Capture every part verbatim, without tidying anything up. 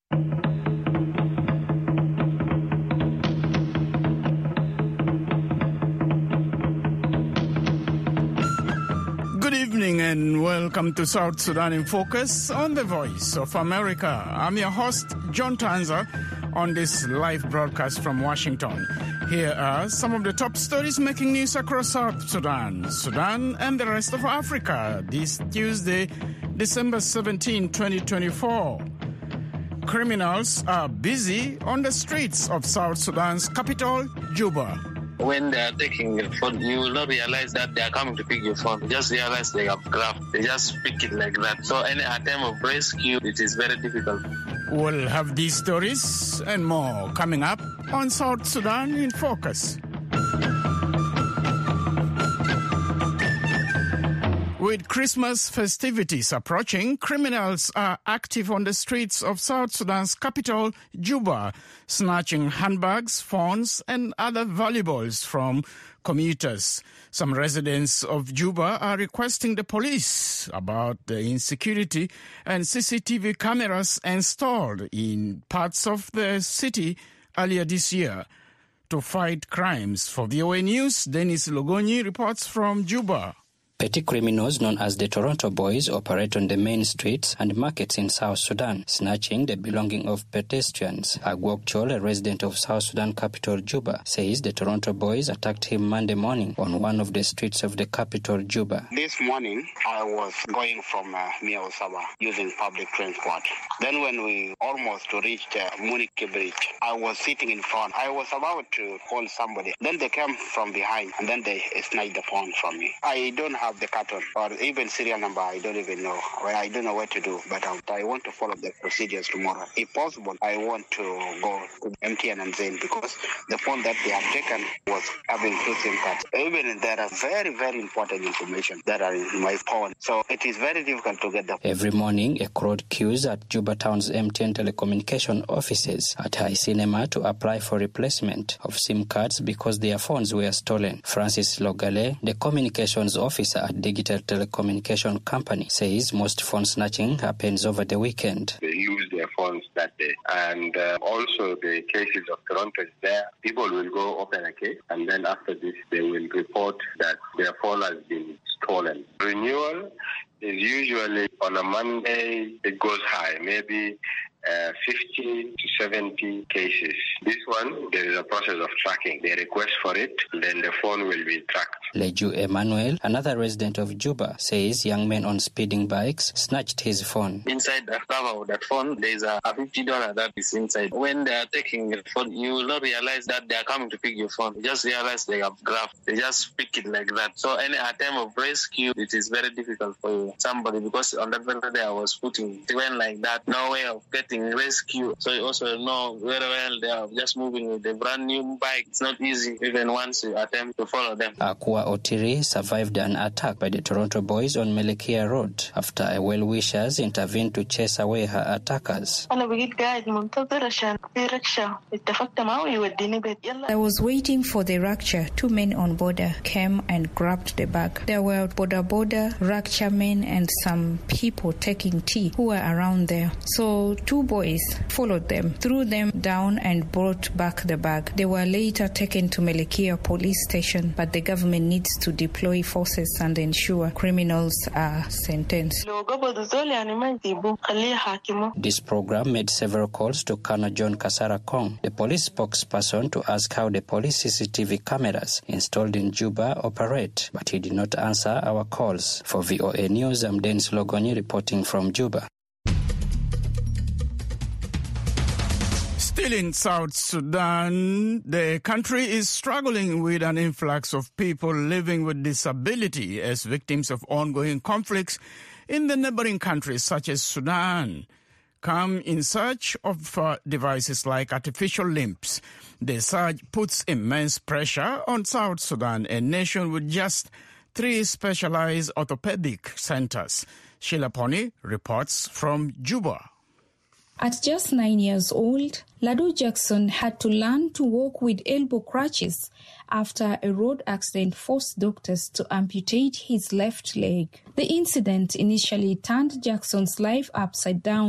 Good evening and welcome to South Sudan in Focus on the Voice of America. I'm your host, John Tanza, on this live broadcast from Washington. Here are some of the top stories making news across South Sudan, Sudan, and the rest of Africa this Tuesday, December seventeenth, twenty twenty-four. Criminals are busy on the streets of South Sudan's capital, Juba. When they are taking your phone, you will not realize that they are coming to pick your phone. You just realize they have grabbed. They just pick it like that. So any attempt of rescue, it is very difficult. We'll have these stories and more coming up on South Sudan in Focus. With Christmas festivities approaching, criminals are active on the streets of South Sudan's capital, Juba, snatching handbags, phones, and other valuables from commuters. Some residents of Juba are requesting the police about the insecurity and C C T V cameras installed in parts of the city earlier this year to fight crimes. For V O A News, Dennis Logoni reports from Juba. Petty criminals known as the Toronto Boys operate on the main streets and markets in South Sudan, snatching the belongings of pedestrians. Agwok Chol, a resident of South Sudan capital Juba, says the Toronto Boys attacked him Monday morning on one of the streets of the capital Juba. This morning, I was going from uh, Mia Osaba using public transport. Then when we almost reached uh, Munike Bridge, I was sitting in front. I was about to call somebody. Then they came from behind and then they snatched the phone from me. I don't have the carton or even serial number. I don't even know. I don't know what to do, but I want to follow the procedures tomorrow. If possible, I want to go to M T N and Zain because the phone that they have taken was having two SIM cards. Even there are very, very important information that are in my phone. So it is very difficult to get them. Every morning, a crowd queues at Juba Town's M T N telecommunication offices at High Cinema to apply for replacement of SIM cards because their phones were stolen. Francis Logale, the communications officer at Digital Telecommunication Company, says most phone snatching happens over the weekend. They use their phones that day. And uh, also the cases of Toronto is there. People will go open a case and then after this they will report that their phone has been stolen. Renewal is usually on a Monday, it goes high, maybe Uh, fifty to seventy cases. This one, there is a process of tracking. They request for it, then the phone will be tracked. Leju Emmanuel, another resident of Juba, says young men on speeding bikes snatched his phone. Inside the cover of that phone, there is a fifty dollars that is inside. When they are taking your phone, you will not realize that they are coming to pick your phone. You just realize they have grabbed. They just pick it like that. So any attempt of rescue, it is very difficult for somebody because on that very day I was putting, it went like that. No way of getting rescue. So you also know very well they are just moving with a brand new bike. It's not easy even once you attempt to follow them. Akua Otiri survived an attack by the Toronto Boys on Melekia Road after a well-wishers intervened to chase away her attackers. I was waiting for the Rakcha. Two men on border came and grabbed the bag. There were border border, Rakcha men and some people taking tea who were around there. So two boys followed them, threw them down and brought back the bag. They were later taken to Melekia police station, but the government needs to deploy forces and ensure criminals are sentenced. This program made several calls to Colonel John Kasara Kong, the police spokesperson, to ask how the police C C T V cameras installed in Juba operate, but he did not answer our calls. For V O A News, I'm Dennis Logoni reporting from Juba. Still in South Sudan, the country is struggling with an influx of people living with disability as victims of ongoing conflicts in the neighboring countries such as Sudan come in search of uh, devices like artificial limbs. The surge puts immense pressure on South Sudan, a nation with just three specialized orthopedic centers. Sheila Pony reports from Juba. At just nine years old, Ladu Jackson had to learn to walk with elbow crutches after a road accident forced doctors to amputate his left leg. The incident initially turned Jackson's life upside down.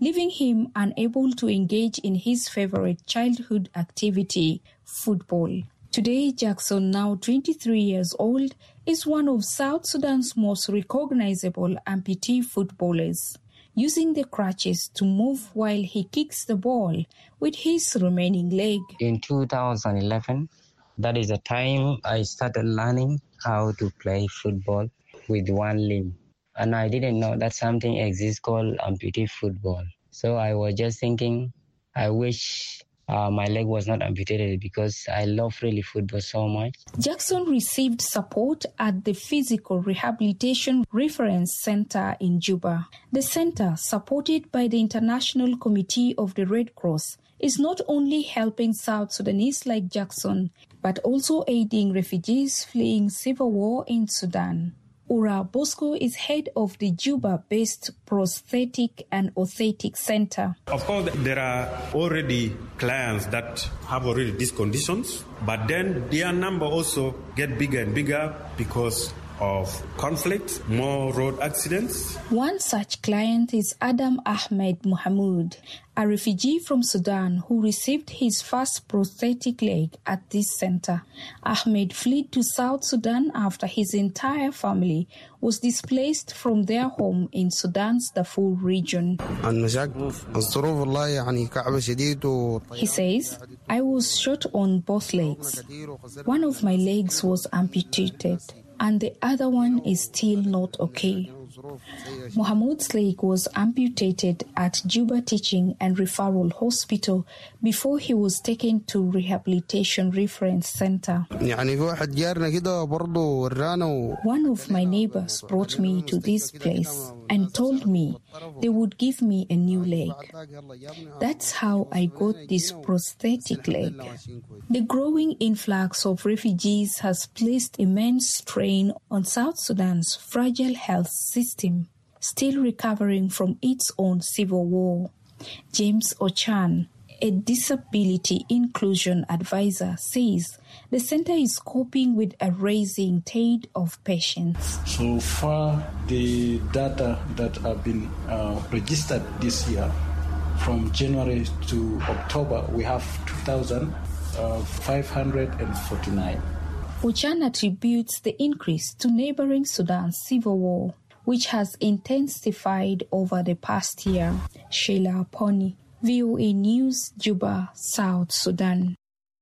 leaving him unable to engage in his favorite childhood activity, football. Today, Jackson, now twenty-three years old, is one of South Sudan's most recognizable amputee footballers, using the crutches to move while he kicks the ball with his remaining leg. In two thousand eleven, that is the time I started learning how to play football with one limb. And I didn't know that something exists called amputee football. So I was just thinking, I wish uh, my leg was not amputated because I love really football so much. Jackson received support at the Physical Rehabilitation Reference Center in Juba. The center, supported by the International Committee of the Red Cross, is not only helping South Sudanese like Jackson, but also aiding refugees fleeing civil war in Sudan. Ura Bosco is head of the Juba-based Prosthetic and Orthotic Center. Of course, there are already clients that have already these conditions, but then their number also get bigger and bigger because of conflict, more road accidents. One such client is Adam Ahmed Mohamud, a refugee from Sudan who received his first prosthetic leg at this center. Ahmed fled to South Sudan after his entire family was displaced from their home in Sudan's Darfur region. He says, I was shot on both legs. One of my legs was amputated, and the other one is still not okay. Mohamud's leg was amputated at Juba Teaching and Referral Hospital before he was taken to Rehabilitation Reference Center. One of my neighbors brought me to this place and told me they would give me a new leg. That's how I got this prosthetic leg. The growing influx of refugees has placed immense strain on South Sudan's fragile health system, still recovering from its own civil war. James Ochan, a disability inclusion advisor, says the center is coping with a rising tide of patients. So far, the data that have been uh, registered this year, from January to October, we have two thousand five hundred forty-nine. Ochan attributes the increase to neighboring Sudan's civil war, which has intensified over the past year. Sheila Pony, V O A News, Juba, South Sudan.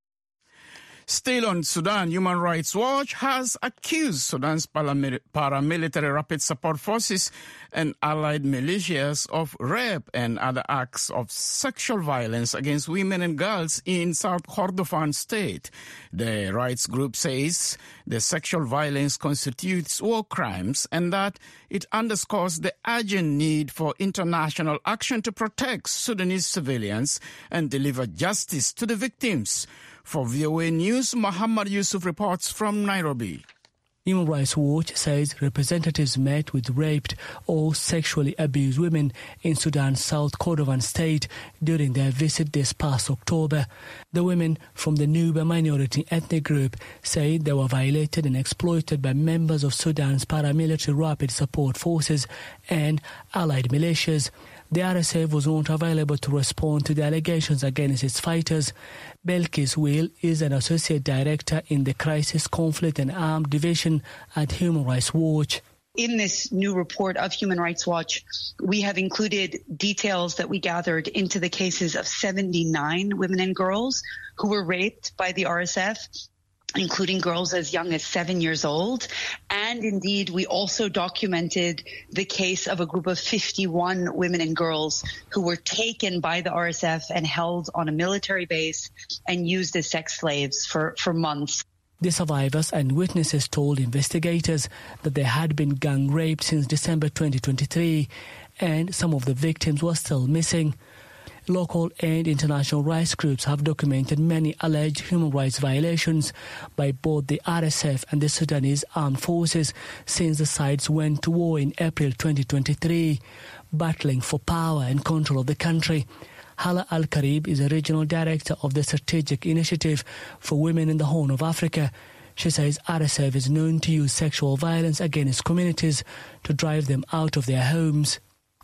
Still on Sudan, Human Rights Watch has accused Sudan's paramilitary rapid support forces and allied militias of rape and other acts of sexual violence against women and girls in South Kordofan state. The rights group says the sexual violence constitutes war crimes and that it underscores the urgent need for international action to protect Sudanese civilians and deliver justice to the victims. For V O A News, Muhammad Yusuf reports from Nairobi. Human Rights Watch says representatives met with raped or sexually abused women in Sudan's South Kordofan state during their visit this past October. The women from the Nuba minority ethnic group say they were violated and exploited by members of Sudan's paramilitary rapid support forces and allied militias. The R S F was not available to respond to the allegations against its fighters. Belkis Will is an associate director in the Crisis, Conflict and Armed Division at Human Rights Watch. In this new report of Human Rights Watch, we have included details that we gathered into the cases of seventy-nine women and girls who were raped by the R S F, including girls as young as seven years old. And indeed, we also documented the case of a group of fifty-one women and girls who were taken by the R S F and held on a military base and used as sex slaves for, for months. The survivors and witnesses told investigators that they had been gang raped since December twenty twenty-three, and some of the victims were still missing. Local and international rights groups have documented many alleged human rights violations by both the R S F and the Sudanese armed forces since the sides went to war in April twenty twenty-three, battling for power and control of the country. Hala Al-Karib is a regional director of the Strategic Initiative for Women in the Horn of Africa. She says R S F is known to use sexual violence against communities to drive them out of their homes.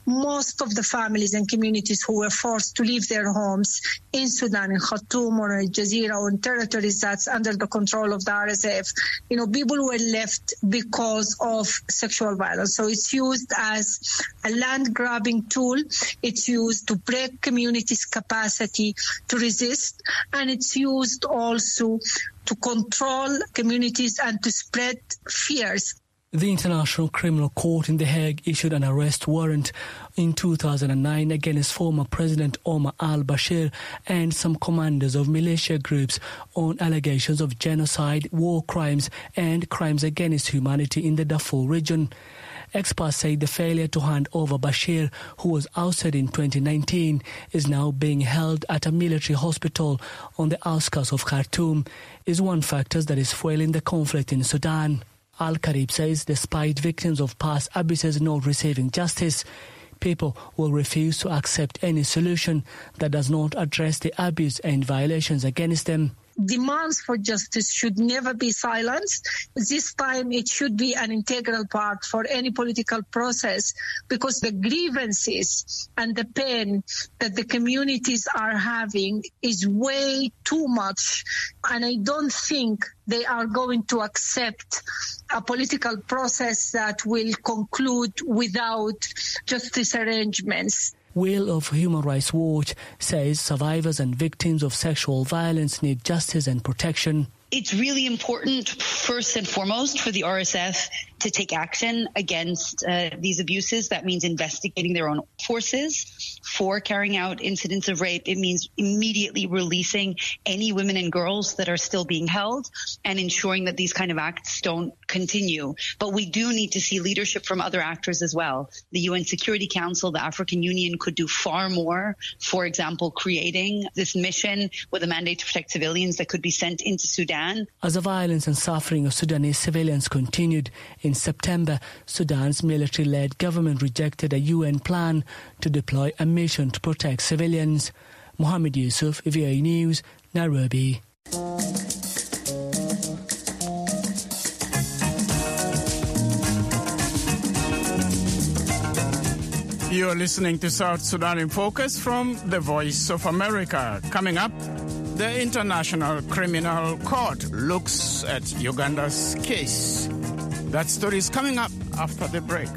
most of the families and communities who were forced to leave their homes in Sudan, in Khartoum or Al Jazeera or in territories that's under the control of the R S F, you know, people were left because of sexual violence. So it's used as a land grabbing tool. It's used to break communities' capacity to resist, and it's used also to control communities and to spread fears. The International Criminal Court in The Hague issued an arrest warrant in two thousand nine against former President Omar al-Bashir and some commanders of militia groups on allegations of genocide, war crimes and crimes against humanity in the Darfur region. Experts say the failure to hand over Bashir, who was ousted in twenty nineteen, is now being held at a military hospital on the outskirts of Khartoum, is one factor that is fueling the conflict in Sudan. Al-Karib says despite victims of past abuses not receiving justice, people will refuse to accept any solution that does not address the abuse and violations against them. Demands for justice should never be silenced. This time it should be an integral part for any political process, because the grievances and the pain that the communities are having is way too much. And I don't think they are going to accept a political process that will conclude without justice arrangements. Will of Human Rights Watch says survivors and victims of sexual violence need justice and protection. It's really important, first and foremost, for the R S F to take action against uh, these abuses. That means investigating their own forces for carrying out incidents of rape. It means immediately releasing any women and girls that are still being held and ensuring that these kind of acts don't continue. But we do need to see leadership from other actors as well. The U N Security Council, the African Union could do far more. For example, creating this mission with a mandate to protect civilians that could be sent into Sudan. As the violence and suffering of Sudanese civilians continued, in September, Sudan's military-led government rejected a U N plan to deploy a mission to protect civilians. Mohammed Yusuf, V O A News, Nairobi. You're listening to South Sudan in Focus from The Voice of America. Coming up, the International Criminal Court looks at Uganda's case. That story is coming up after the break.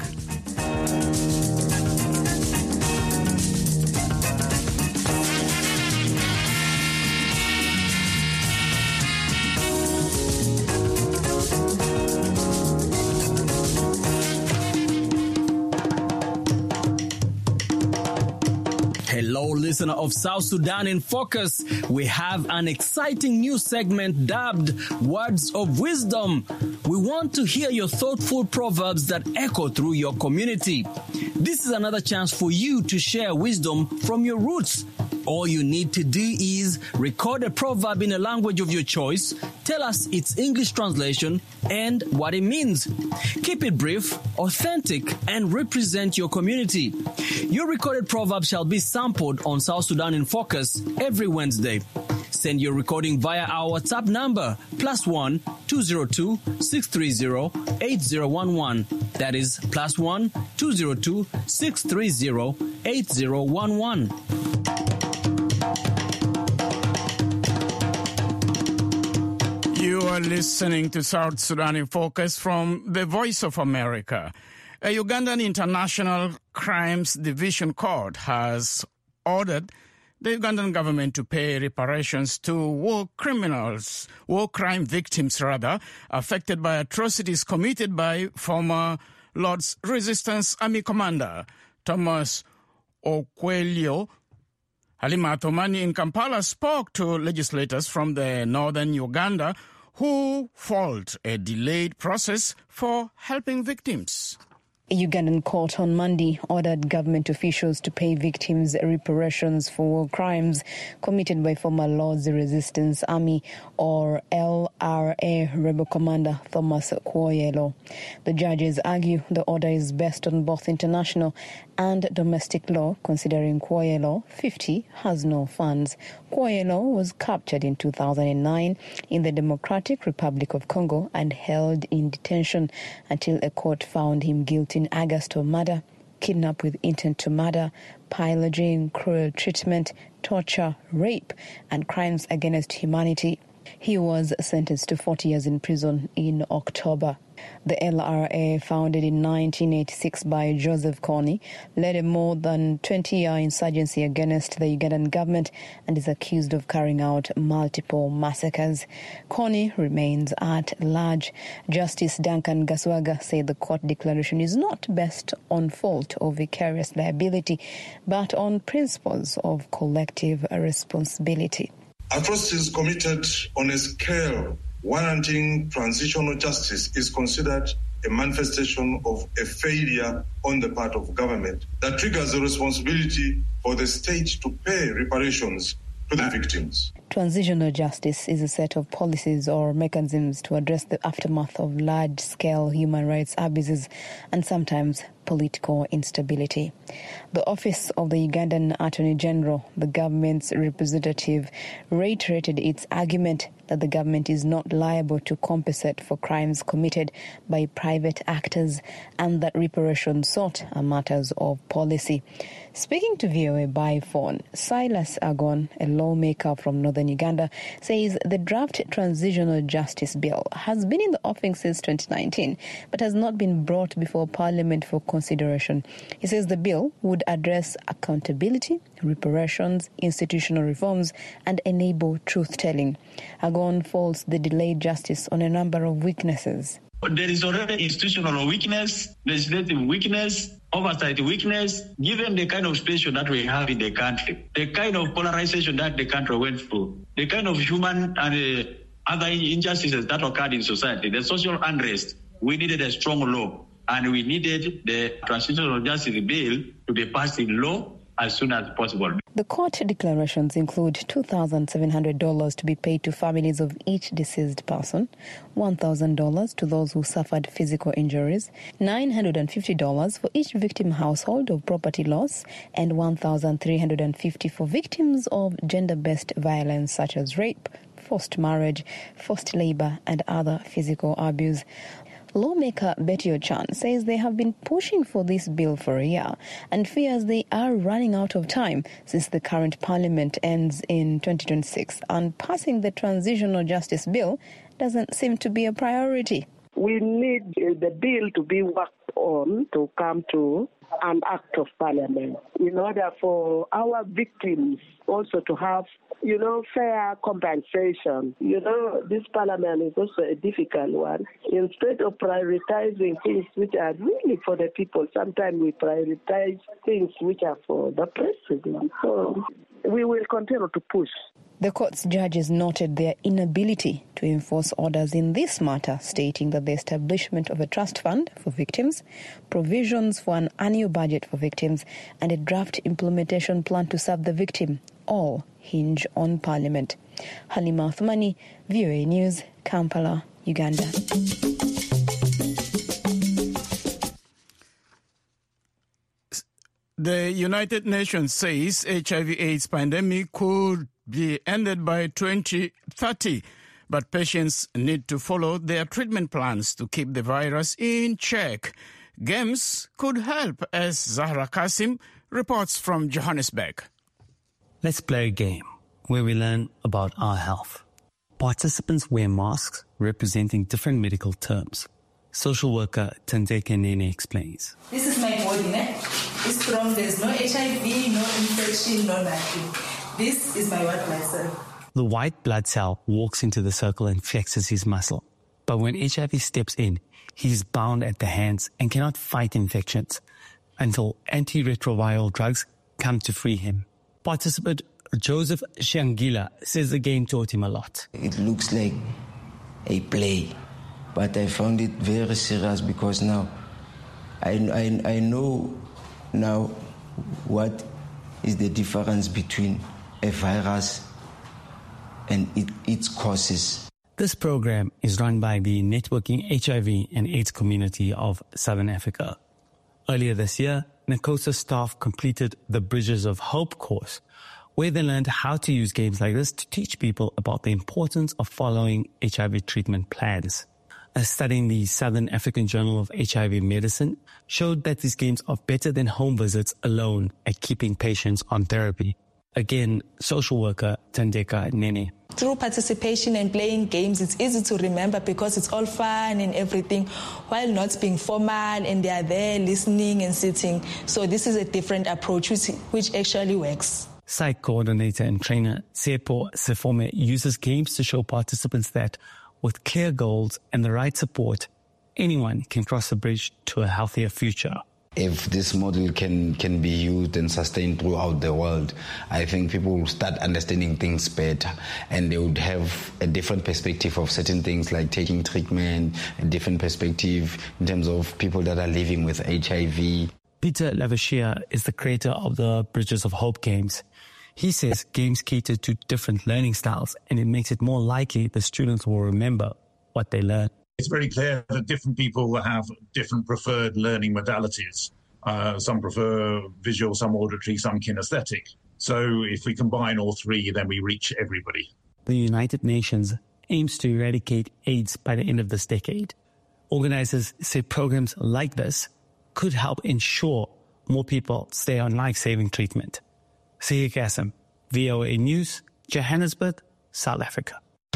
Hello, listener of South Sudan in Focus. We have an exciting new segment dubbed Words of Wisdom. We want to hear your thoughtful proverbs that echo through your community. This is another chance for you to share wisdom from your roots. All you need to do is record a proverb in a language of your choice, tell us its English translation and what it means. Keep it brief, authentic, and represent your community. Your recorded proverb shall be sampled on South Sudan in Focus every Wednesday. Send your recording via our WhatsApp number, plus one two zero two six three zero eight zero one one. That is plus one two zero two six three zero eight zero one one. You are listening to South Sudan in Focus from The Voice of America. A Ugandan International Crimes Division Court has ordered the Ugandan government to pay reparations to war criminals, war crime victims rather, affected by atrocities committed by former Lord's Resistance Army Commander Thomas Okwelyo. Halima Athumani in Kampala spoke to legislators from the northern Uganda who fault a delayed process for helping victims. A Ugandan court on Monday ordered government officials to pay victims reparations for war crimes committed by former Lord's Resistance Army or L R A rebel commander Thomas Okwelyo. The judges argue the order is based on both international and domestic law, considering Okwelyo, fifty, has no funds. Okwelyo was captured in two thousand nine in the Democratic Republic of Congo and held in detention until a court found him guilty in August of murder. kidnap with intent to murder, pillaging, cruel treatment, torture, rape, and crimes against humanity. He was sentenced to forty years in prison in October. The L R A, founded in nineteen eighty-six by Joseph Kony, led a more than twenty-year insurgency against the Ugandan government and is accused of carrying out multiple massacres. Kony remains at large. Justice Duncan Gaswaga said the court declaration is not based on fault or vicarious liability, but on principles of collective responsibility. Atrocities committed on a scale warranting transitional justice is considered a manifestation of a failure on the part of government that triggers a responsibility for the state to pay reparations to the victims. Transitional justice is a set of policies or mechanisms to address the aftermath of large-scale human rights abuses and sometimes political instability. The Office of the Ugandan Attorney General, the government's representative, reiterated its argument that the government is not liable to compensate for crimes committed by private actors and that reparations sought are matters of policy. Speaking to V O A by phone, Silas Agon, a lawmaker from northern Uganda, says the draft Transitional Justice Bill has been in the offing since twenty nineteen but has not been brought before Parliament for consideration. He says the bill would address accountability, reparations, institutional reforms and enable truth-telling. Agon faults the delayed justice on a number of weaknesses. There is already institutional weakness, legislative weakness, oversight weakness, given the kind of situation that we have in the country, the kind of polarization that the country went through, the kind of human and uh, other injustices that occurred in society, the social unrest. We needed a strong law, and we needed the Transitional Justice Bill to be passed in law as soon as possible. The court declarations include two thousand seven hundred dollars to be paid to families of each deceased person, one thousand dollars to those who suffered physical injuries, nine hundred fifty dollars for each victim household of property loss, and one thousand three hundred fifty dollars for victims of gender-based violence such as rape, forced marriage, forced labor, and other physical abuse. Lawmaker Betty Ochan says they have been pushing for this bill for a year and fears they are running out of time since the current parliament ends in twenty twenty-six, and passing the Transitional Justice Bill doesn't seem to be a priority. We need the bill to be worked on to come to an act of parliament in order for our victims also to have, you know, fair compensation. You know, this parliament is also a difficult one. Instead of prioritizing things which are really for the people, sometimes we prioritize things which are for the president. So we will continue to push. The court's judges noted their inability to enforce orders in this matter, stating that the establishment of a trust fund for victims, provisions for an annual budget for victims, and a draft implementation plan to serve the victim all hinge on Parliament. Halima Athmani, V O A News, Kampala, Uganda. The United Nations says H I V AIDS pandemic could be ended by twenty thirty, but patients need to follow their treatment plans to keep the virus in check. Games could help, as Zahra Kasim reports from Johannesburg. Let's play a game where we learn about our health. Participants wear masks representing different medical terms. Social worker Tandeke Nene explains. This is my body, ne? It's strong. There's no H I V, no infection, no nothing. This is my white blood cell. The white blood cell walks into the circle and flexes his muscle. But when H I V steps in, he's bound at the hands and cannot fight infections until antiretroviral drugs come to free him. Participant Joseph Shangila says the game taught him a lot. It looks like a play, but I found it very serious because now I, I, I know now what is the difference between a virus and it, its causes. This program is run by the Networking H I V and AIDS Community of Southern Africa. Earlier this year, NACOSA staff completed the Bridges of Hope course, where they learned how to use games like this to teach people about the importance of following H I V treatment plans. a study in the Southern African Journal of H I V Medicine showed that these games are better than home visits alone at keeping patients on therapy. Again, social worker Tandeka Nene. Through participation and playing games, it's easy to remember because it's all fun and everything, while not being formal, and they are there listening and sitting. So this is a different approach, which, which actually works. Site coordinator and trainer Sepo Sefome uses games to show participants that with clear goals and the right support, anyone can cross the bridge to a healthier future. If this model can, can be used and sustained throughout the world, I think people will start understanding things better, and they would have a different perspective of certain things like taking treatment, a different perspective in terms of people that are living with H I V. Peter Lavashia is the creator of the Bridges of Hope games. He says games cater to different learning styles, and it makes it more likely the students will remember what they learn. It's very clear that different people have different preferred learning modalities. Uh, some prefer visual, some auditory, some kinesthetic. So if we combine all three, then we reach everybody. The United Nations aims to eradicate AIDS by the end of this decade. Organizers say programs like this could help ensure more people stay on life-saving treatment. Siya Kasim, V O A News, Johannesburg, South Africa.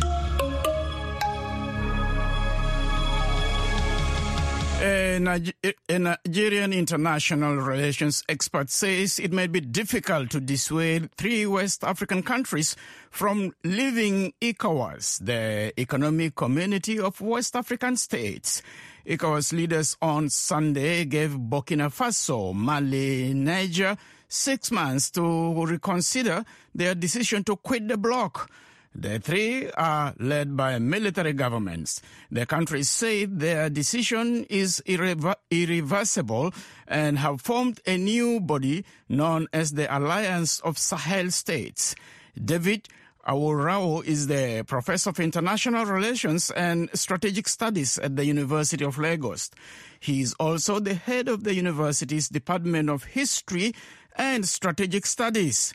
A, Niger- a Nigerian international relations expert says it may be difficult to dissuade three West African countries from leaving ECOWAS, the Economic Community of West African States. ECOWAS leaders on Sunday gave Burkina Faso, Mali, Niger six months to reconsider their decision to quit the bloc. The three are led by military governments. The countries say their decision is irrever- irreversible and have formed a new body known as the Alliance of Sahel States. David Awurao is the professor of international relations and strategic studies at the University of Lagos. He is also the head of the university's Department of History and Strategic Studies.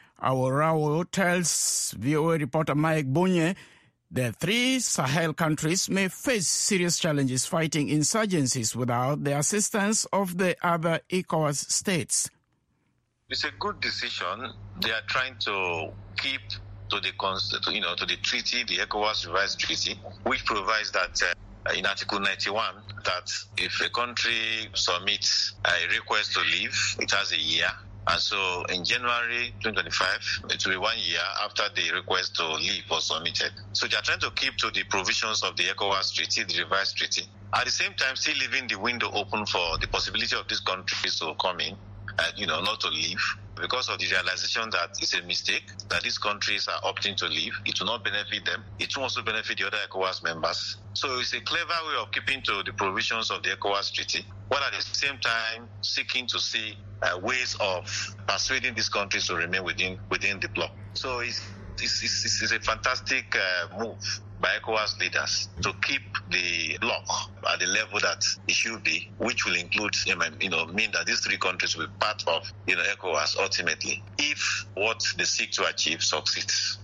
Awurao tells V O A reporter Mike Bunye that three Sahel countries may face serious challenges fighting insurgencies without the assistance of the other ECOWAS states. It's a good decision. They are trying to keep to the you know to the treaty, the ECOWAS revised treaty, which provides that uh, in Article ninety-one that if a country submits a request to leave, it has a year. And so in January twenty twenty-five, it will be one year after the request to leave was submitted. So they are trying to keep to the provisions of the ECOWAS treaty, the revised treaty. At the same time, still leaving the window open for the possibility of these countries to come in, uh, you know, not to leave, because of the realization that it's a mistake, that these countries are opting to leave. It will not benefit them. It will also benefit the other ECOWAS members. So it's a clever way of keeping to the provisions of the ECOWAS treaty, while at the same time seeking to see uh, ways of persuading these countries to remain within within the bloc. So it's, it's, it's, it's a fantastic uh, move by ECOWAS leaders to keep the bloc at the level that it should be, which will include, you know, mean that these three countries will be part of, you know, ECOWAS ultimately, if what they seek to achieve succeeds.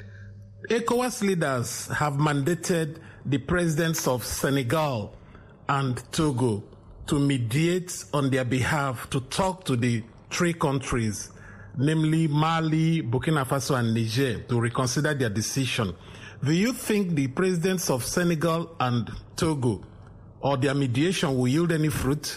ECOWAS leaders have mandated the presidents of Senegal and Togo to mediate on their behalf to talk to the three countries, namely Mali, Burkina Faso, and Niger, to reconsider their decision. Do you think the presidents of Senegal and Togo or their mediation will yield any fruit?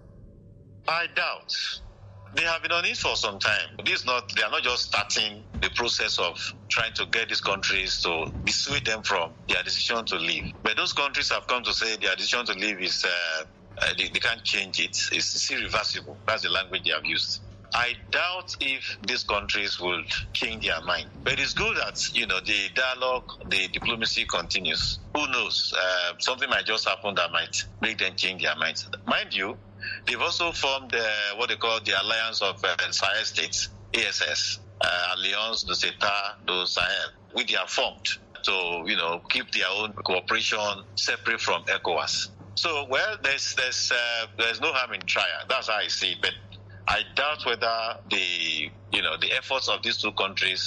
I doubt. They have been on it for some time. This not, they are not just starting the process of trying to get these countries to dissuade them from their decision to leave. But those countries have come to say their decision to leave is, uh, uh, they, they can't change it. It's, it's irreversible. That's the language they have used. I doubt if these countries will change their mind. But it's good that, you know, the dialogue, the diplomacy continues. Who knows? Uh, something might just happen that might make them change their minds. Mind you, they've also formed uh, what they call the Alliance of uh, Sahel States, A S S, uh, Alliance de Seta do Sahel, which they have formed to, you know, keep their own cooperation separate from ECOWAS. So, well, there's there's uh, there's no harm in trial. That's how I see it. But I doubt whether the, you know, the efforts of these two countries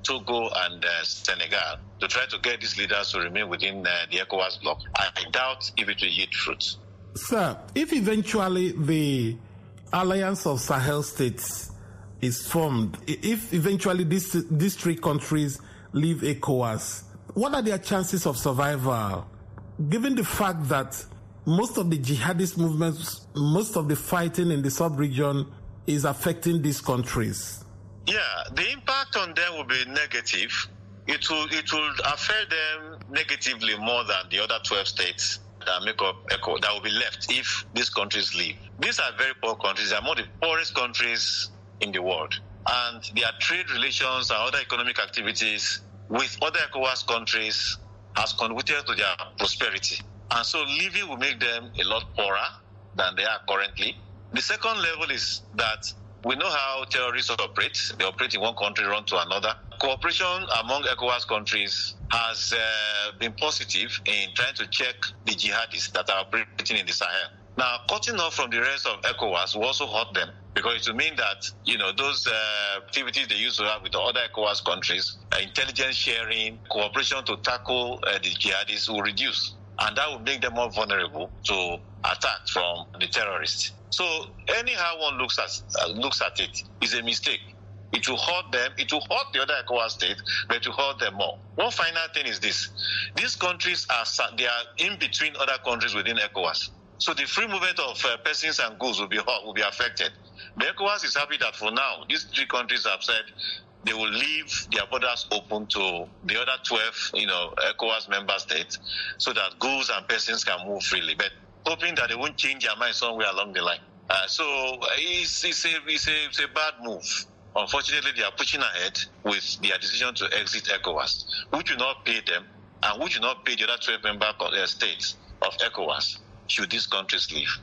Togo and uh, Senegal to try to get these leaders to remain within uh, the ECOWAS bloc. I doubt if it will yield fruit. Sir, if eventually the Alliance of Sahel States is formed, if eventually these, these three countries leave ECOWAS, what are their chances of survival, given the fact that most of the jihadist movements, most of the fighting in the sub-region is affecting these countries? Yeah, the impact on them will be negative. It will, it will affect them negatively more than the other twelve states that make up ECOWAS, that will be left if these countries leave. These are very poor countries. They are among the poorest countries in the world. And their trade relations and other economic activities with other ECOWAS countries has contributed to their prosperity. And so leaving will make them a lot poorer than they are currently. The second level is that we know how terrorists operate. They operate in one country, run to another. Cooperation among ECOWAS countries has uh, been positive in trying to check the jihadists that are operating in the Sahel. Now, cutting off from the rest of ECOWAS will also hurt them, because it will mean that, you know, those uh, activities they used to have with the other ECOWAS countries, uh, intelligence sharing, cooperation to tackle uh, the jihadists will reduce. And that will make them more vulnerable to attack from the terrorists. So anyhow one looks at uh, looks at it is a mistake. It will hurt them. It will hurt the other ECOWAS states, but it will hurt them more. One final thing is this: these countries are they are in between other countries within ECOWAS. So the free movement of uh, persons and goods will be will be affected. The ECOWAS is happy that for now these three countries have said they will leave their borders open to the other twelve, you know, ECOWAS member states, so that goods and persons can move freely. But hoping that they won't change their mind somewhere along the line. Uh, so it's, it's, a, it's, a, it's a bad move. Unfortunately, they are pushing ahead with their decision to exit ECOWAS, which will not pay them and which will not pay the other twelve member states of ECOWAS should these countries leave.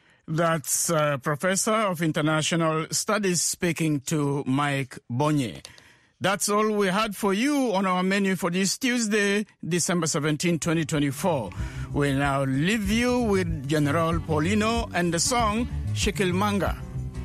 That's uh, Professor of International Studies speaking to Mike Bonye. That's all we had for you on our menu for this Tuesday, December seventeenth, twenty twenty-four. We'll now leave you with General Paulino and the song Shekil Manga.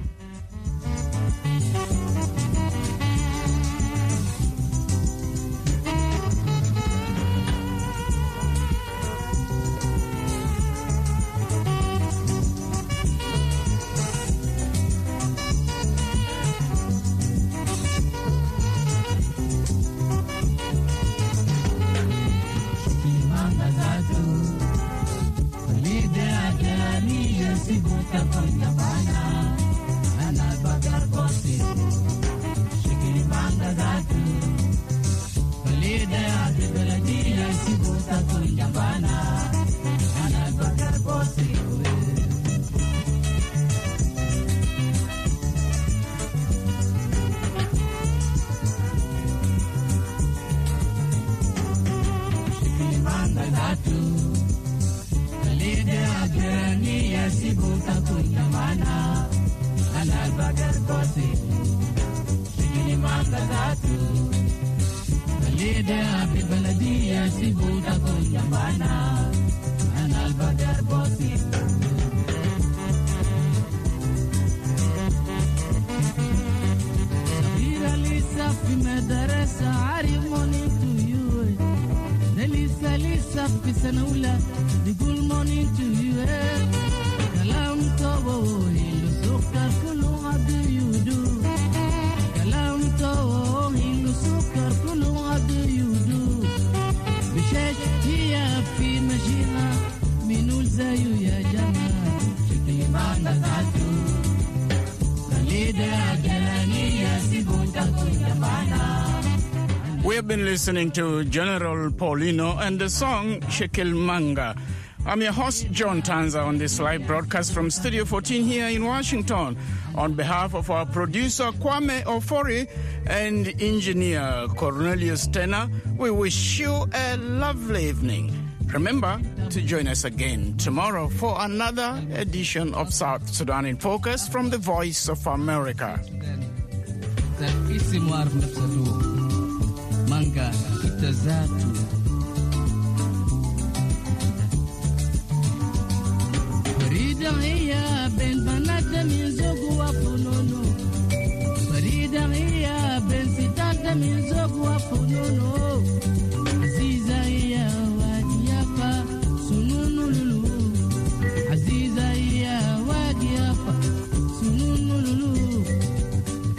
We have been listening to General Paulino and the song Shekil Manga. I'm your host, John Tanza, on this live broadcast from Studio fourteen here in Washington. On behalf of our producer, Kwame Ofori, and engineer Cornelius Tenner, we wish you a lovely evening. Remember to join us again tomorrow for another edition of South Sudan in Focus from the Voice of America. Manga kitazatu Farida hiya ben banata min zogu wa fununu Farida hiya ben sitata min zogu